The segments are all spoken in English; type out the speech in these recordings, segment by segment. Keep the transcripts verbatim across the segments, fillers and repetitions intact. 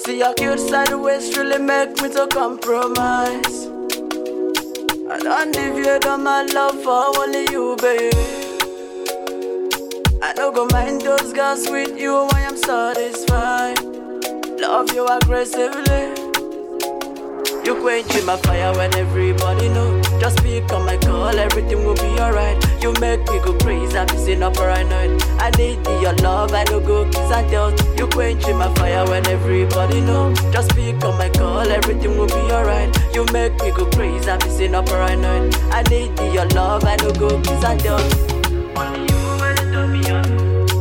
See your cute side waist really make me to compromise. I don't deviate on my love for only you, baby. I don't go mind those girls with you when I'm satisfied. Love you aggressively. You quench my fire when everybody know. Just speak on my call, everything will be alright. You make me go crazy, I'm missing up right night. I need your love, I don't go kiss and tell. You quench my fire when everybody know. Just speak on my call, everything will be alright. You make me go crazy, I'm missing up right night. I need your love, I don't go kiss and tell. Only you will turn me on.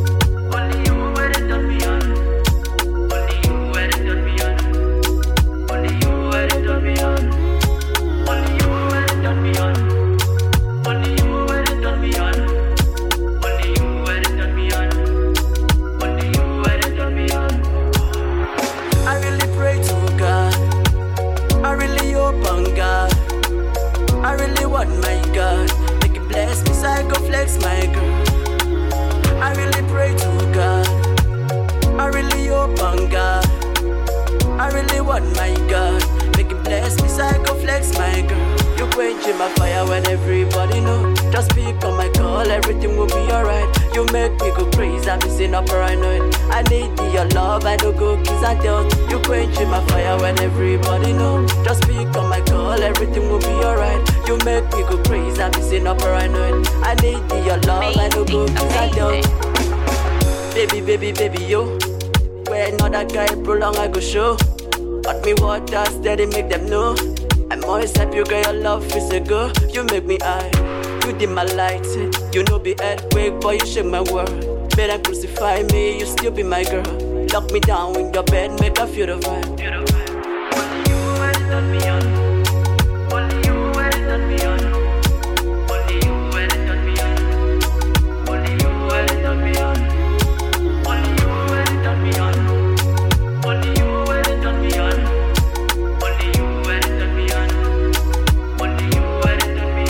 Flex my girl. I really pray to God. I really hope on God. I really want my God. Make him bless me so I go flex my girl. You quenching my fire when everybody know. Just speak on my call, everything will be alright. You make me go crazy, I'm missing up right now. I need your love, I don't go kiss and tell. You quenching my fire when everybody know. Just speak on my call, everything will be alright. You make me go crazy, I'm missing up right now. I need your love, I don't go kiss and tell. Baby, baby, baby, yo. Where another guy prolong, I go show. But me water steady, make them know. I'm always happy, girl, your love is a go. You make me high, you dim my light. You know be earthquake, boy, you shake my world. Better crucify me, you still be my girl. Lock me down in your bed, make I feel the vibe. Only you will turn me on. Only you will turn me on. Only you will turn me on. Only you will turn me on. Only you will turn me on. Only you will turn me on. Only you will turn me on. Only you will turn me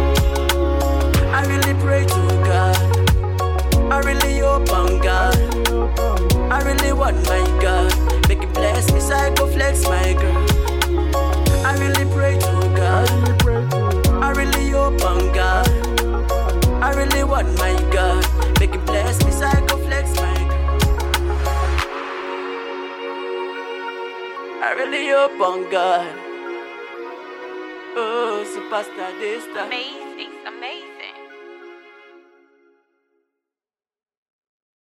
on. I really pray to God. I really hope on God. I really want my God. Make it bless me so I go flex my girl. I really pray to God. I really hope on God. I really want my God. Make it bless me so I go flex my girl. I really hope on God. Oh, superstar, this star. Amazing.